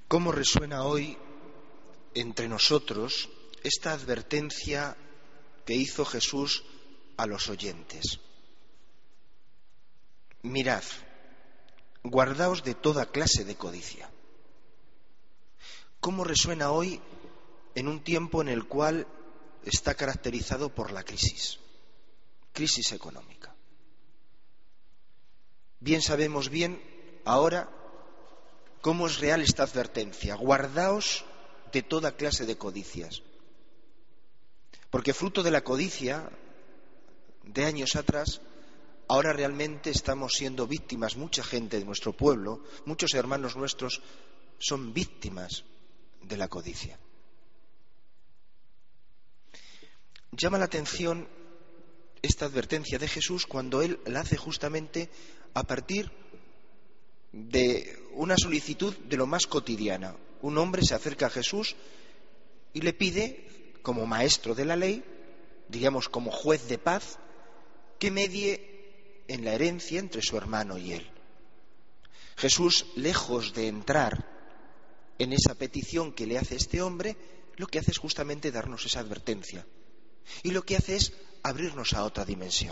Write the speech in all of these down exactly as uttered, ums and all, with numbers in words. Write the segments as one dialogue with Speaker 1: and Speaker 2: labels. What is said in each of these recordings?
Speaker 1: ¿Cómo resuena hoy entre nosotros esta advertencia que hizo Jesús a los oyentes? Mirad, guardaos de toda clase de codicia. ¿Cómo resuena hoy en un tiempo en el cual está caracterizado por la crisis, crisis económica? Bien sabemos bien ahora cómo es real esta advertencia. Guardaos de toda clase de codicias. Porque fruto de la codicia de años atrás, ahora realmente estamos siendo víctimas, mucha gente de nuestro pueblo, muchos hermanos nuestros son víctimas de la codicia. Llama la atención esta advertencia de Jesús cuando Él la hace justamente a partir de una solicitud de lo más cotidiana. Un hombre se acerca a Jesús y le pide, como maestro de la ley, digamos como juez de paz, que medie en la herencia entre su hermano y él. Jesús, lejos de entrar en esa petición que le hace este hombre, lo que hace es justamente darnos esa advertencia. Y lo que hace es abrirnos a otra dimensión.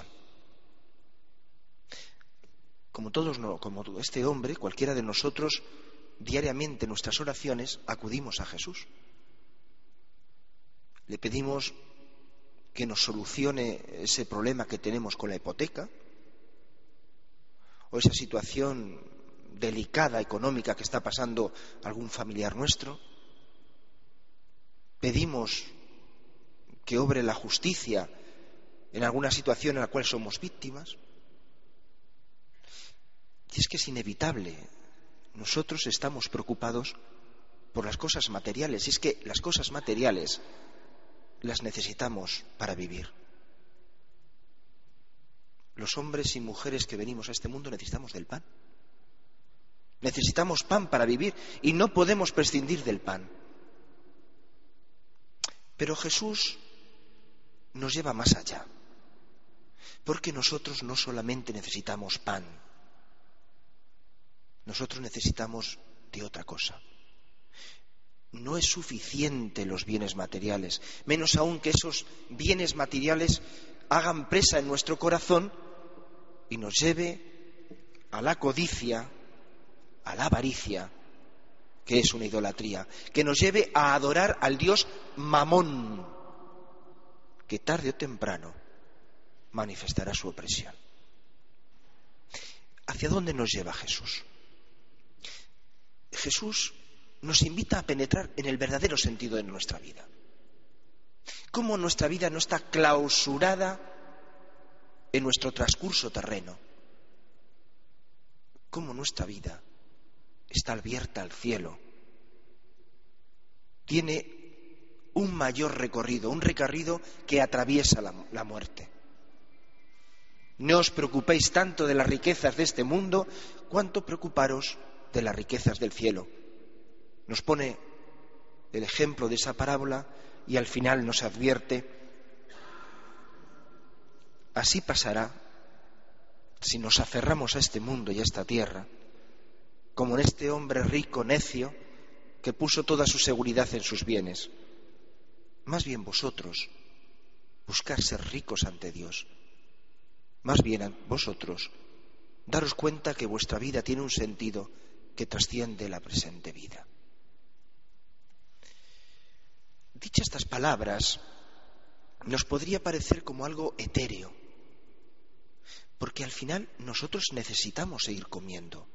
Speaker 1: Como todos, no, como este hombre, cualquiera de nosotros, diariamente en nuestras oraciones acudimos a Jesús. Le pedimos que nos solucione ese problema que tenemos con la hipoteca, o esa situación delicada económica que está pasando algún familiar nuestro. Pedimos que obre la justicia en alguna situación en la cual somos víctimas. Y es que es inevitable. Nosotros estamos preocupados por las cosas materiales. Y es que las cosas materiales las necesitamos para vivir. Los hombres y mujeres que venimos a este mundo necesitamos del pan. Necesitamos pan para vivir y no podemos prescindir del pan. Pero Jesús nos lleva más allá. Porque nosotros no solamente necesitamos pan. Nosotros necesitamos de otra cosa. No es suficiente los bienes materiales, menos aún que esos bienes materiales hagan presa en nuestro corazón y nos lleve a la codicia, a la avaricia, que es una idolatría, que nos lleve a adorar al Dios Mamón, que tarde o temprano manifestará su opresión. ¿Hacia dónde nos lleva Jesús? Jesús nos invita a penetrar en el verdadero sentido de nuestra vida. Cómo nuestra vida no está clausurada en nuestro transcurso terreno. Cómo nuestra vida está abierta al cielo. Tiene un mayor recorrido, un recorrido que atraviesa la, la muerte. No os preocupéis tanto de las riquezas de este mundo, cuanto preocuparos de las riquezas del cielo. Nos pone el ejemplo de esa parábola y al final nos advierte: así pasará si nos aferramos a este mundo y a esta tierra, como en este hombre rico, necio, que puso toda su seguridad en sus bienes. Más bien vosotros buscar ser ricos ante Dios. Más bien vosotros daros cuenta que vuestra vida tiene un sentido que trasciende la presente vida. Dichas estas palabras, nos podría parecer como algo etéreo, porque al final nosotros necesitamos seguir comiendo.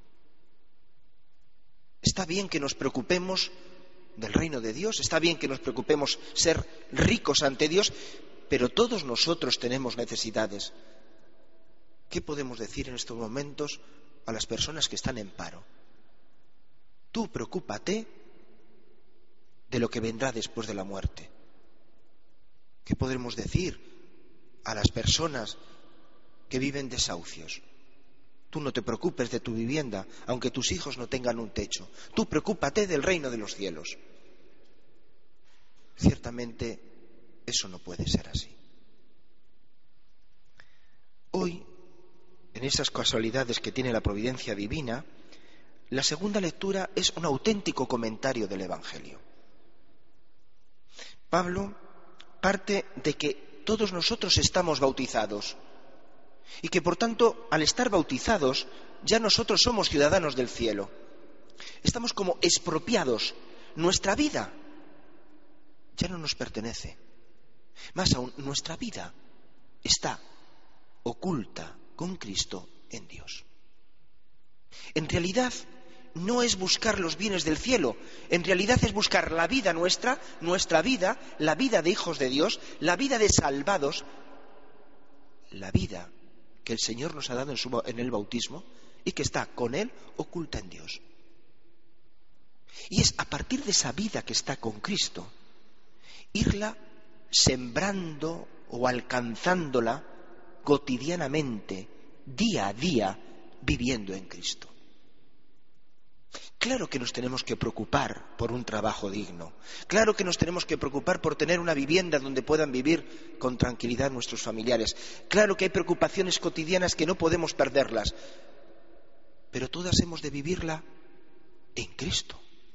Speaker 1: Está bien que nos preocupemos del reino de Dios, está bien que nos preocupemos ser ricos ante Dios, pero todos nosotros tenemos necesidades. ¿Qué podemos decir en estos momentos a las personas que están en paro? Tú preocúpate de lo que vendrá después de la muerte. ¿Qué podremos decir a las personas que viven desahucios? Tú no te preocupes de tu vivienda, aunque tus hijos no tengan un techo. Tú preocúpate del reino de los cielos. Ciertamente, eso no puede ser así. Hoy, en esas casualidades que tiene la providencia divina, La segunda lectura es un auténtico comentario del Evangelio. Pablo parte de que todos nosotros estamos bautizados y que por tanto, al estar bautizados, ya nosotros somos ciudadanos del cielo. Estamos como expropiados. Nuestra vida ya no nos pertenece. Más aún, nuestra vida está oculta con Cristo en Dios. En realidad, no es buscar los bienes del cielo, en realidad es buscar la vida nuestra, nuestra vida, la vida de hijos de Dios, la vida de salvados, la vida que el Señor nos ha dado en, su, en el bautismo y que está con Él oculta en Dios. Y es a partir de esa vida que está con Cristo, irla sembrando o alcanzándola cotidianamente, día a día, viviendo en Cristo. Claro que nos tenemos que preocupar por un trabajo digno. Claro que nos tenemos que preocupar por tener una vivienda donde puedan vivir con tranquilidad nuestros familiares. Claro que hay preocupaciones cotidianas que no podemos perderlas. Pero todas hemos de vivirla en Cristo.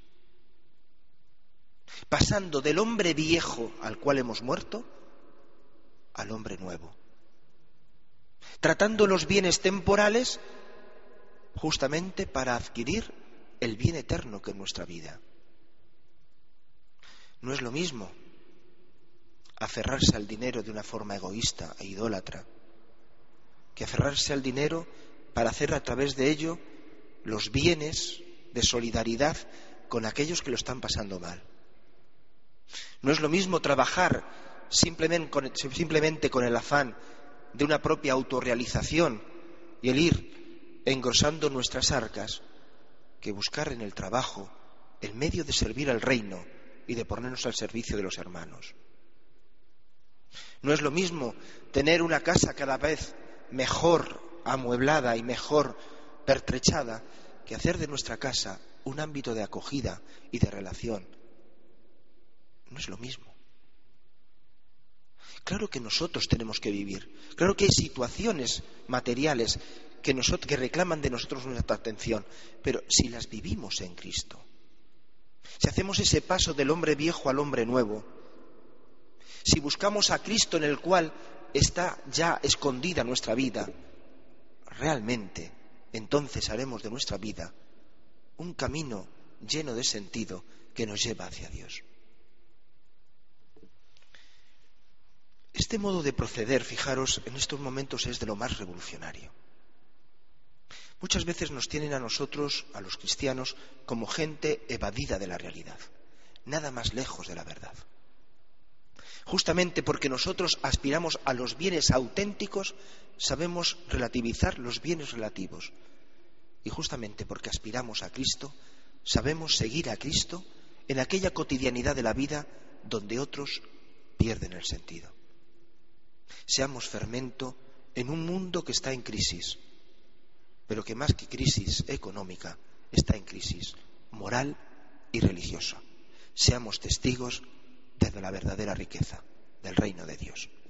Speaker 1: Pasando del hombre viejo al cual hemos muerto al hombre nuevo. Tratando los bienes temporales justamente para adquirir el bien eterno que es nuestra vida. No es lo mismo aferrarse al dinero de una forma egoísta e idólatra que aferrarse al dinero para hacer a través de ello los bienes de solidaridad con aquellos que lo están pasando mal. No es lo mismo trabajar simplemente con, simplemente con el afán de una propia autorrealización y el ir engrosando nuestras arcas que buscar en el trabajo el medio de servir al reino y de ponernos al servicio de los hermanos. No es lo mismo tener una casa cada vez mejor amueblada y mejor pertrechada que hacer de nuestra casa un ámbito de acogida y de relación. No es lo mismo. Claro que nosotros tenemos que vivir. Claro que hay situaciones materiales que, nosotros, que reclaman de nosotros nuestra atención. Pero si las vivimos en Cristo, si hacemos ese paso del hombre viejo al hombre nuevo, si buscamos a Cristo en el cual está ya escondida nuestra vida, realmente entonces haremos de nuestra vida un camino lleno de sentido que nos lleva hacia Dios. Este modo de proceder, fijaros, en estos momentos es de lo más revolucionario. Muchas veces nos tienen a nosotros, a los cristianos, como gente evadida de la realidad, nada más lejos de la verdad. Justamente porque nosotros aspiramos a los bienes auténticos, sabemos relativizar los bienes relativos. Y justamente porque aspiramos a Cristo, sabemos seguir a Cristo en aquella cotidianidad de la vida donde otros pierden el sentido. Seamos fermento en un mundo que está en crisis, pero que más que crisis económica, está en crisis moral y religiosa. Seamos testigos de la verdadera riqueza del reino de Dios.